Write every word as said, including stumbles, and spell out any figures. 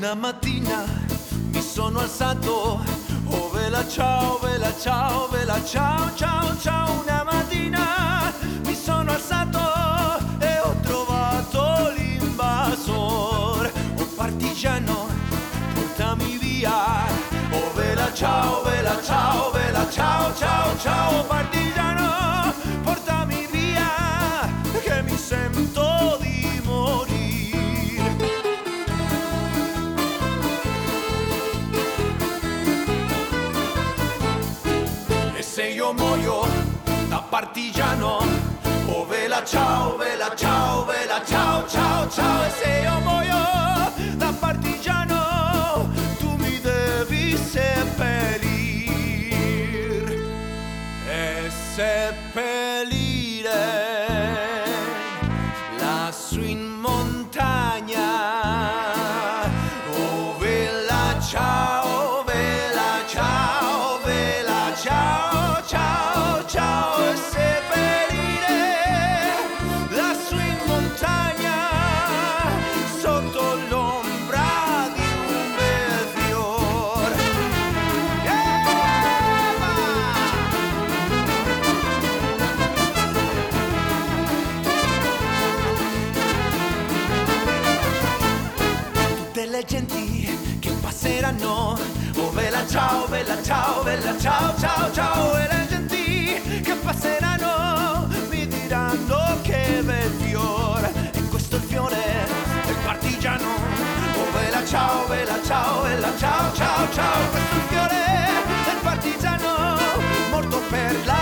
Una mattina mi sono alzato, oh vela ciao, vela ciao, vela ciao, ciao, ciao. Una mattina mi sono alzato e ho trovato l'invasor. Oh partigiano, portami via, oh vela ciao, vela ciao, vela ciao, ciao, ciao. Partigiano, portami via, che mi sento di morire. E se io muoio da partigiano, oh vela ciao, vela ciao, vela ciao, ciao, ciao. E se io muoio da partigiano, tu mi devi seppellir e seppellire lassù in montagna. Oh vela ciao, vela ciao, vela ciao, ciao, ciao. E seppellire lassù in montagna sotto l'ombra di un bel fior. Tutte le genti che passeranno, oh vela ciao, vela ciao, vela ciao, ciao, ciao. E le genti che passeranno mi diranno che bel fiore. E questo è il fiore del partigiano, oh vela ciao, vela ciao, vela ciao, ciao, ciao. Questo è il fiore del partigiano morto per la